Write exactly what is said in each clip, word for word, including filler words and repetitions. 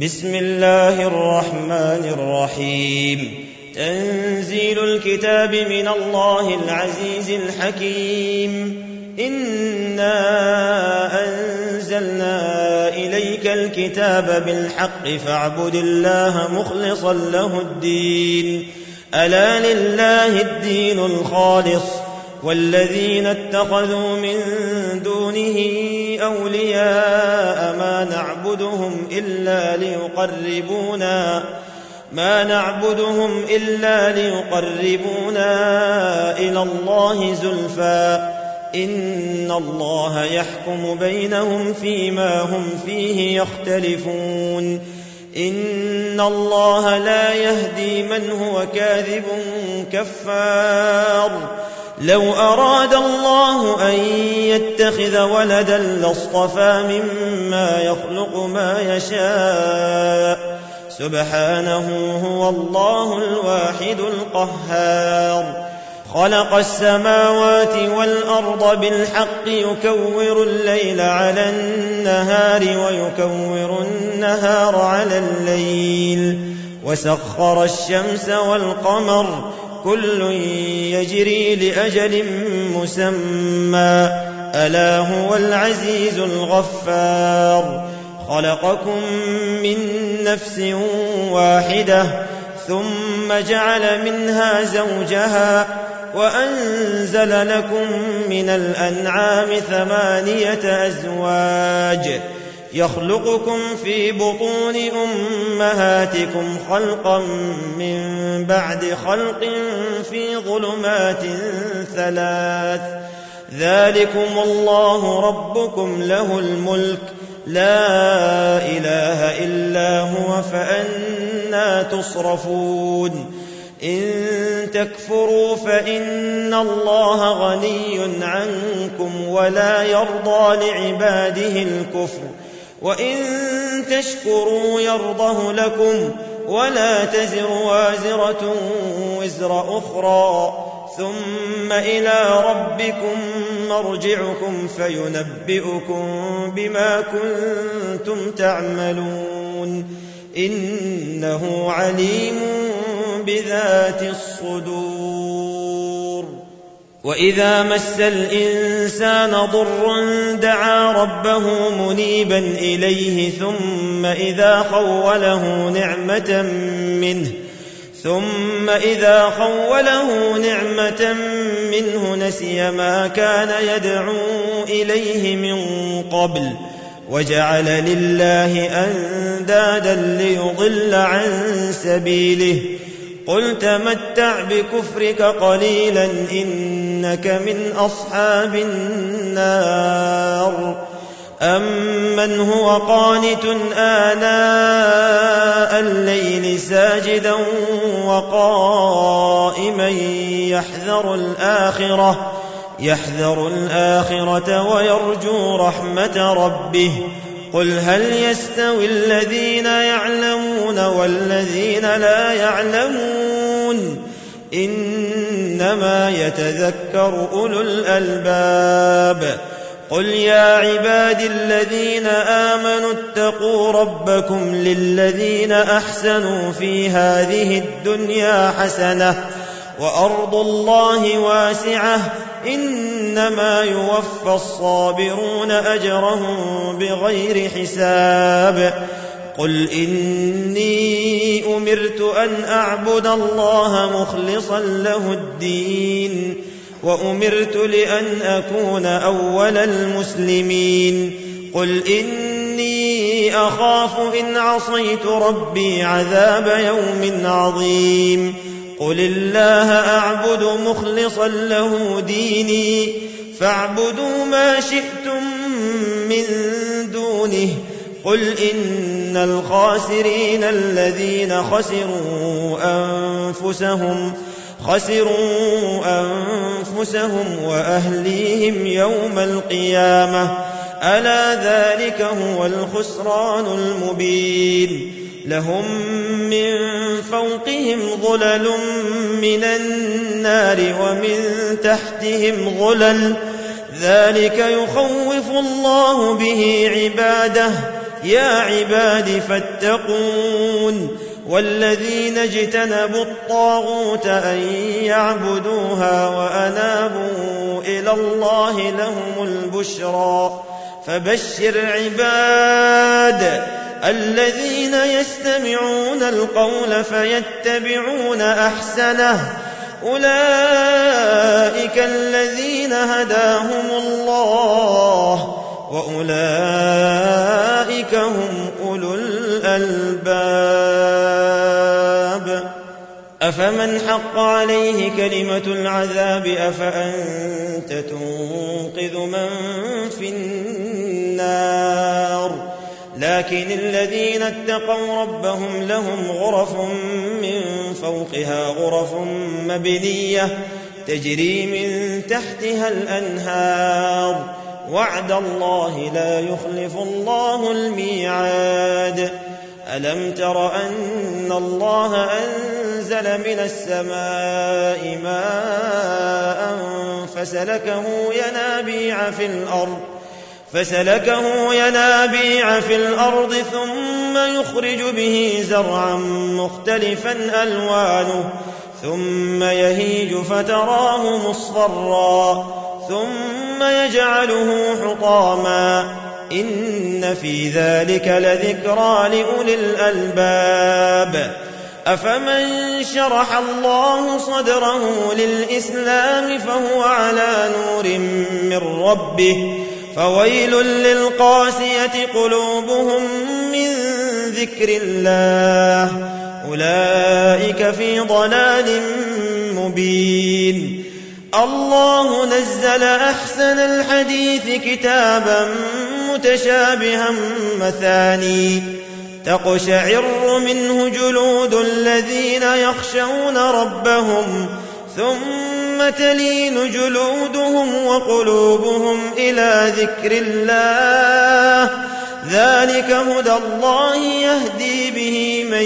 بسم الله الرحمن الرحيم. تنزيل الكتاب من الله العزيز الحكيم. إنا أنزلنا إليك الكتاب بالحق فاعبد الله مخلصا له الدين. ألا لله الدين الخالص والذين اتخذوا من دونه أولياء ما نعبدهم إلا ليقربونا ما نعبدهم إلا ليقربونا إلى الله زلفى إن الله يحكم بينهم فيما هم فيه يختلفون. إن الله لا يهدي من هو كاذب كفار. لو أراد الله أن يتخذ ولدا لاصطفى مما يخلق ما يشاء سبحانه هو الله الواحد القهار. خلق السماوات والأرض بالحق يكور الليل على النهار ويكور النهار على الليل وسخر الشمس والقمر كل يجري لأجل مسمى ألا هو العزيز الغفار. خلقكم من نفس واحدة ثم جعل منها زوجها وأنزل لكم من الأنعام ثمانية أزواج يخلقكم في بطون أمهاتكم خلقا من بعد خلق في ظلمات ثلاث ذلكم الله ربكم له الملك لا إله إلا هو فأنى تصرفون. إن تكفروا فإن الله غني عنكم ولا يرضى لعباده الكفر وإن تشكروا يرضه لكم ولا تزر وازرة وزر أخرى ثم إلى ربكم مرجعكم فينبئكم بما كنتم تعملون إنه عليم بذات الصدور. وإذا مس الإنسان ضر دعا ربه منيبا إليه ثم إذا خوله نعمة منه ثم إذا خوله نعمة منه نسي ما كان يدعو إليه من قبل وجعل لله أندادا ليضل عن سبيله. قل تمتع بكفرك قليلا إنك من أصحاب النار. أمن هو قانت آناء الليل ساجدا وقائما يحذر الآخرة يحذر الآخرة ويرجو رحمة ربه. قل هل يستوي الذين يعلمون والذين لا يعلمون إنما يتذكر أولو الألباب. قل يا عباد الذين آمنوا اتقوا ربكم للذين أحسنوا في هذه الدنيا حسنة وأرض الله واسعة إنما يوفى الصابرون أجرهم بغير حساب. قل إني أمرت أن أعبد الله مخلصا له الدين وأمرت لأن أكون أول المسلمين. قل إني أخاف إن عصيت ربي عذاب يوم عظيم. قل الله أعبد مخلصا له ديني فاعبدوا ما شئتم من دونه. قل إن الخاسرين الذين خسروا أنفسهم خسروا أنفسهم وأهليهم يوم القيامة ألا ذلك هو الخسران المبين. لهم من فوقهم ظلل من النار ومن تحتهم ظلل ذلك يخوف الله به عباده يا عباد فاتقون والذين اجتنبوا الطاغوت أن يعبدوها وأنابوا إلى الله لهم البشرى فبشر عباد الذين يستمعون القول فيتبعون أحسنه أولئك الذين هداهم الله وأولئك هم أولو الألباب أفمن حق عليه كلمة العذاب أفأنت تنقذ من في النار لكن الذين اتقوا ربهم لهم غرف من فوقها غرف مبنية تجري من تحتها الأنهار وعد الله لا يخلف الله الميعاد ألم تر أن الله أنزل من السماء ماء فسلكه ينابيع في الأرض فسلكه ينابيع في الأرض ثم يخرج به زرعا مختلفا ألوانه ثم يهيج فتراه مصفرا ثم يجعله حطاما إن في ذلك لذكرى لأولي الألباب أفمن شرح الله صدره للإسلام فهو على نور من ربه فويل للقاسية قلوبهم من ذكر الله أولئك في ضلال مبين الله نزل أحسن الحديث كتابا متشابها مثاني تقشعر منه جلود الذين يخشون ربهم ثم تلين جلودهم وقلوبهم إلى ذكر الله ذلك هدى الله يهدي به من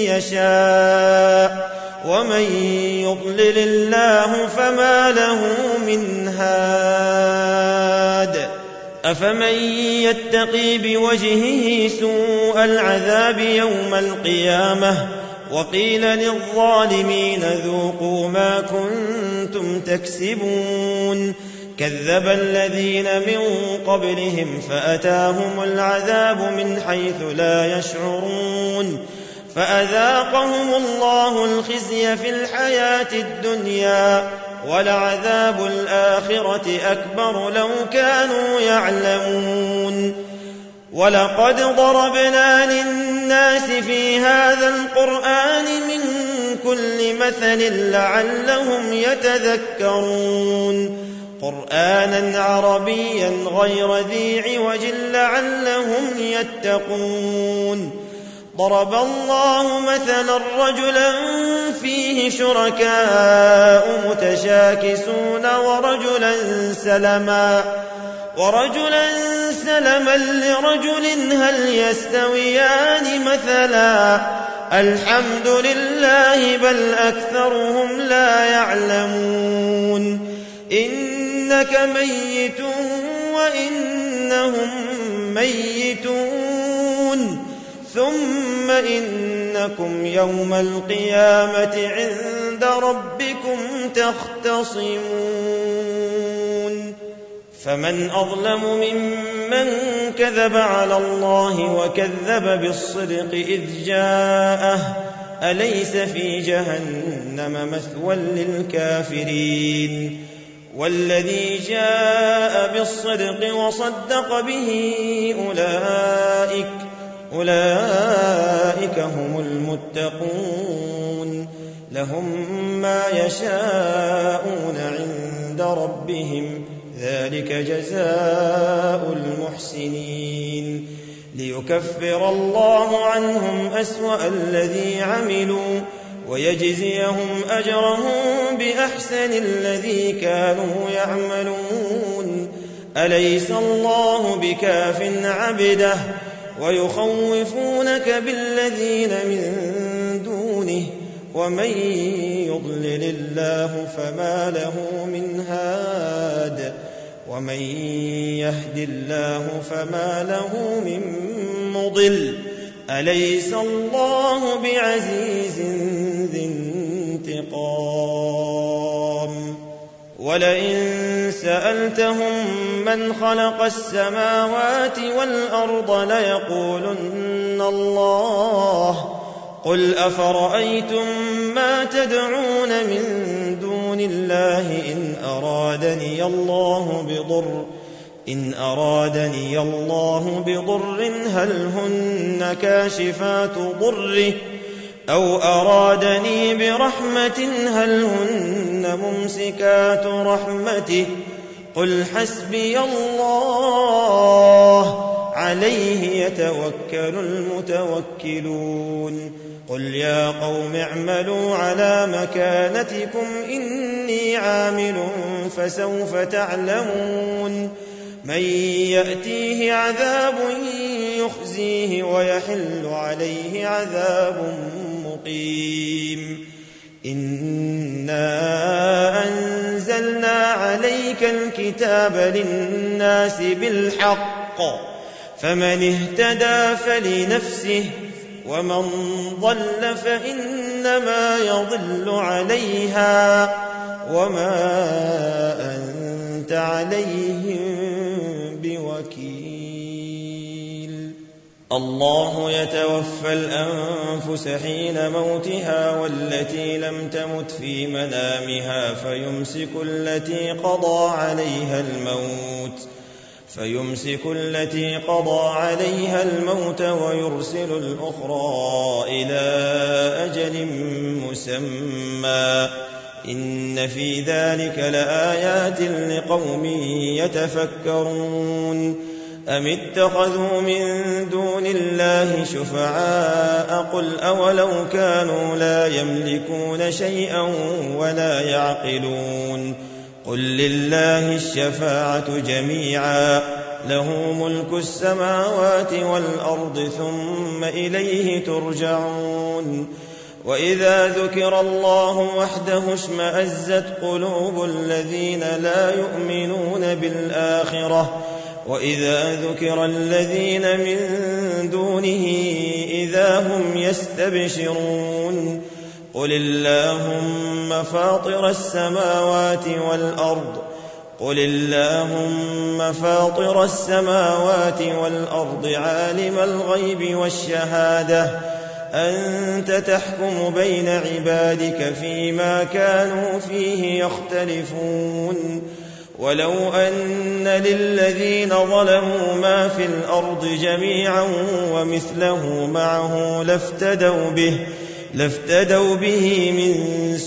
يشاء ومن يضلل الله فما له من هاد أفمن يتقي بوجهه سوء العذاب يوم القيامة وقيل للظالمين ذوقوا ما كنتم تكسبون كذب الذين من قبلهم فأتاهم العذاب من حيث لا يشعرون فأذاقهم الله الخزي في الحياة الدنيا ولعذاب الآخرة أكبر لو كانوا يعلمون ولقد ضربنا للناس في هذا القرآن من كل مثل لعلهم يتذكرون قرآنا عربيا غير ذي عوج لعلهم يتقون ضرب الله مثلا رجلا فيه شركاء متشاكسون ورجلا سلما ورجلا سلما لرجل هل يستويان مثلا الحمد لله بل أكثرهم لا يعلمون إنك ميت وإنهم ميتون ثم إنكم يوم القيامة عند ربكم تختصمون فمن أظلم ممن كذب على الله وكذب بالصدق إذ جاءه أليس في جهنم مثوى للكافرين والذي جاء بالصدق وصدق به أولئك أولئك هم المتقون لهم ما يشاءون عند ربهم ذلك جزاء المحسنين ليكفر الله عنهم أسوأ الذي عملوا ويجزيهم أجرهم بأحسن الذي كانوا يعملون أليس الله بكاف عبده ويخوفونك بالذين من دونه ومن يضلل الله فما له من هاد ومن يهد الله فما له من مضل أليس الله بعزيز ذي انتقام ولئن سألتهم من خلق السماوات والأرض ليقولن الله قل أفرأيتم ما تدعون من دون الله إن أرادني الله بضر إن أرادني الله بضر هل هن كاشفات ضره أو أرادني برحمة هل هن ممسكات رحمته قل حسبي الله عليه يتوكل المتوكلون قل يا قوم اعملوا على مكانتكم إني عامل فسوف تعلمون من يأتيه عذاب يخزيه ويحل عليه عذاب مقيم إنا أنزلنا عليك الكتاب للناس بالحق فمن اهتدى فلنفسه ومن ضل فإنما يضل عليها وما أنت عليهم بوكيل الله يتوفى الأنفس حين موتها والتي لم تمت في منامها فيمسك التي قضى عليها الموت فيمسك التي قضى عليها الموت ويرسل الأخرى إلى أجل مسمى إن في ذلك لآيات لقوم يتفكرون أم اتخذوا من دون الله شفعاء قل أولو كانوا لا يملكون شيئا ولا يعقلون قل لله الشفاعة جميعا له ملك السماوات والأرض ثم إليه ترجعون وإذا ذكر الله وحده اشمأزت قلوب الذين لا يؤمنون بالآخرة وإذا ذكر الذين من دونه إذا هم يستبشرون قل اللهم فاطر السماوات والأرض قل اللهم فاطر السماوات والأرض عالم الغيب والشهادة أنت تحكم بين عبادك فيما كانوا فيه يختلفون ولو أن للذين ظلموا ما في الأرض جميعا ومثله معه لافتدوا به لافتدوا به من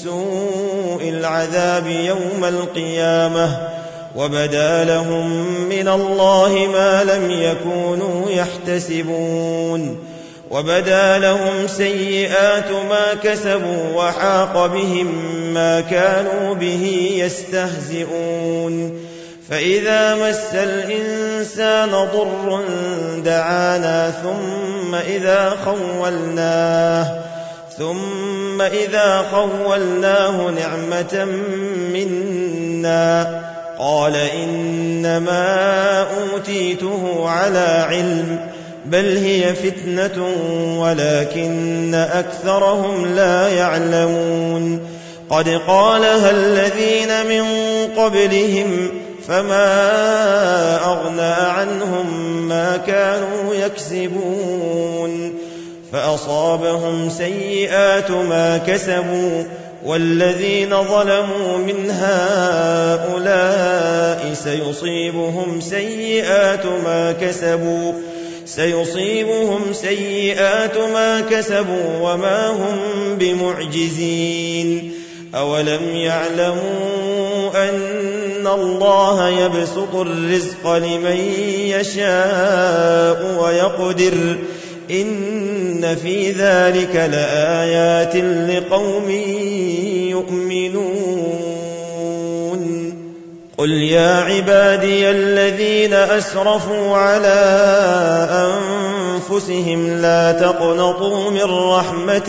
سوء العذاب يوم القيامة وبدا لهم من الله ما لم يكونوا يحتسبون وبدا لهم سيئات ما كسبوا وحاق بهم ما كانوا به يستهزئون فإذا مس الإنسان ضر دعانا ثم إذا خولناه ثم إذا خولناه نعمة منا قال إنما أوتيته على علم بل هي فتنة ولكن أكثرهم لا يعلمون قد قالها الذين من قبلهم فما أغنى عنهم ما كانوا يكسبون فأصابهم سيئات ما كسبوا والذين ظلموا من هؤلاء سيصيبهم سيئات ما كسبوا سيصيبهم سيئات ما كسبوا وما هم بمعجزين أولم يعلموا أن الله يبسط الرزق لمن يشاء ويقدر إن في ذلك لآيات لقوم يؤمنون قل يا عبادي الذين أسرفوا على أنفسهم لا تقنطوا من رحمة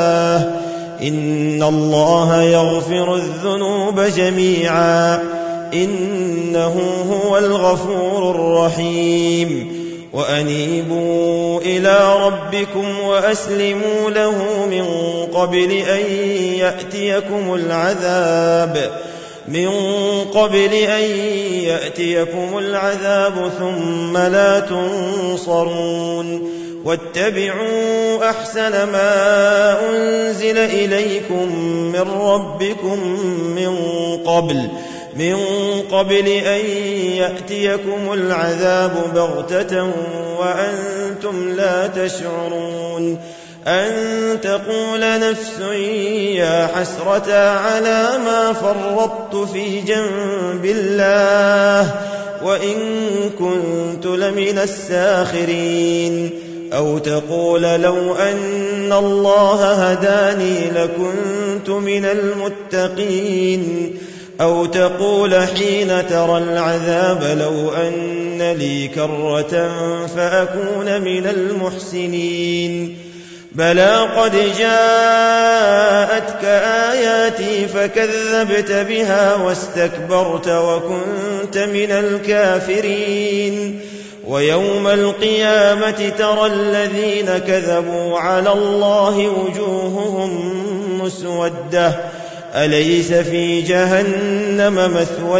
الله إن الله يغفر الذنوب جميعا إنه هو الغفور الرحيم وأنيبوا إلى ربكم وأسلموا له من قبل أن يأتيكم العذاب من قبل أن يأتيكم العذاب ثم لا تنصرون واتبعوا أحسن ما أنزل إليكم من ربكم من قبل من قبل أن يأتيكم العذاب بغتة وأنتم لا تشعرون أن تقول نفس يا حسرة على ما فرطت في جنب الله وإن كنت لمن الساخرين أو تقول لو أن الله هداني لكنت من المتقين أو تقول حين ترى العذاب لو أن لي كرة فأكون من المحسنين بلى قد جاءتك آياتي فكذبت بها واستكبرت وكنت من الكافرين ويوم القيامة ترى الذين كذبوا على الله وجوههم مسودة أليس في جهنم مثوى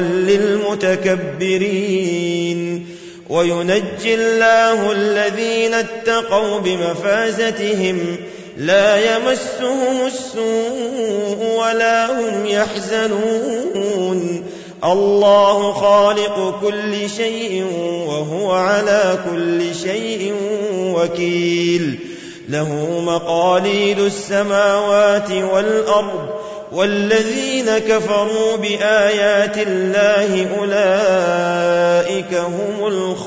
للمتكبرين وينجي الله الذين اتقوا بمفازتهم لا يمسهم السوء ولا هم يحزنون الله خالق كل شيء وهو على كل شيء وكيل له مقاليد السماوات والأرض والذين كفروا بآيات الله أولئك هم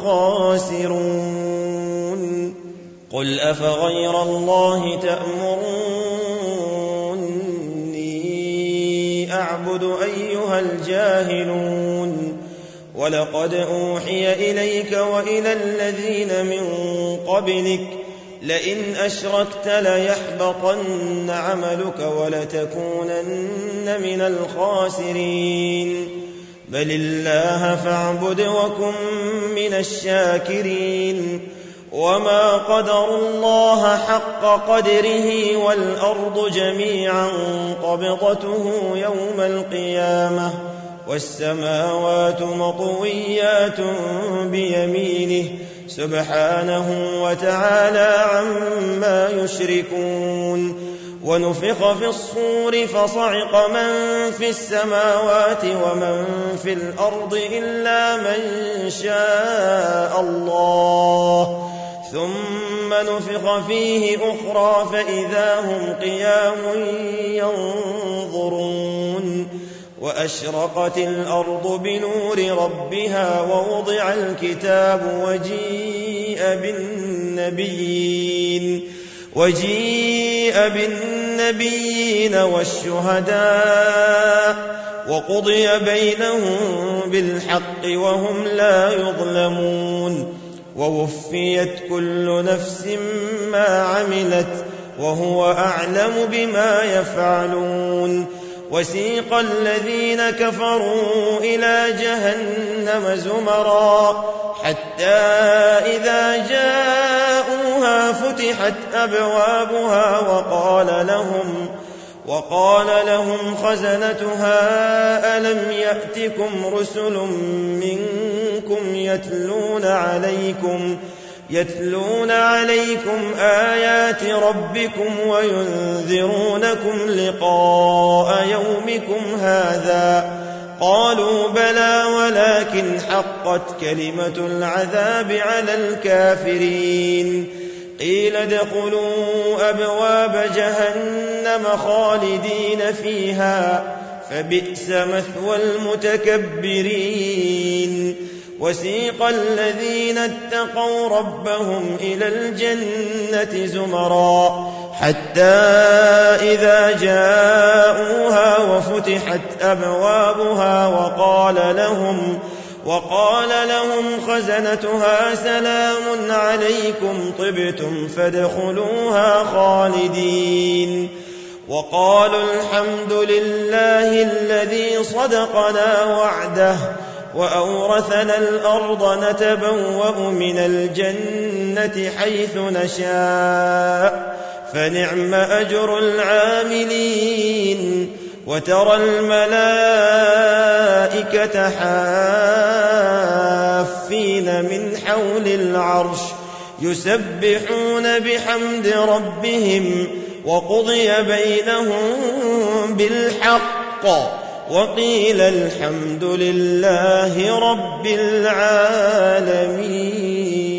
الخاسرون قل أفغير الله تأمروني أعبد أيها الجاهلون ولقد أوحي إليك وإلى الذين من قبلك لئن أشركت ليحبطن عملك ولتكونن من الخاسرين بل الله فاعبد وكن من الشاكرين وما قدروا الله حق قدره والأرض جميعا قبضته يوم القيامة والسماوات مطويات بيمينه سبحانه وتعالى عما يشركون ونفخ في الصور فصعق من في السماوات ومن في الأرض إلا من شاء الله ثم نفخ فيه أخرى فإذا هم قيام ينظرون وأشرقت الأرض بنور ربها ووضع الكتاب وجيء بالنبيين وجيء بالنبيين والشهداء وقضي بينهم بالحق وهم لا يظلمون ووفيت كل نفس ما عملت وهو أعلم بما يفعلون وسيق الذين كفروا إلى جهنم زمرا حتى إذا جاءوها فتحت أبوابها وقال لهم وقال لهم خزنتها ألم يأتكم رسل منكم يتلون عليكم يتلون عليكم آيات ربكم وينذرونكم لقاء يومكم هذا قالوا بلى ولكن حقت كلمة العذاب على الكافرين قيل ادخلوا أبواب جهنم خالدين فيها فبئس مثوى المتكبرين وسيق الذين اتقوا ربهم إلى الجنة زمرا حتى إذا جاءوها وفتحت أبوابها وقال لهم وقال لهم خزنتها سلام عليكم طبتم فادخلوها خالدين وقالوا الحمد لله الذي صدقنا وعده وأورثنا الأرض نتبوأ من الجنة حيث نشاء فنعم أجر العاملين وترى الملائكة حافين من حول العرش يسبحون بحمد ربهم وقضي بينهم بالحق وقيل الحمد لله رب العالمين.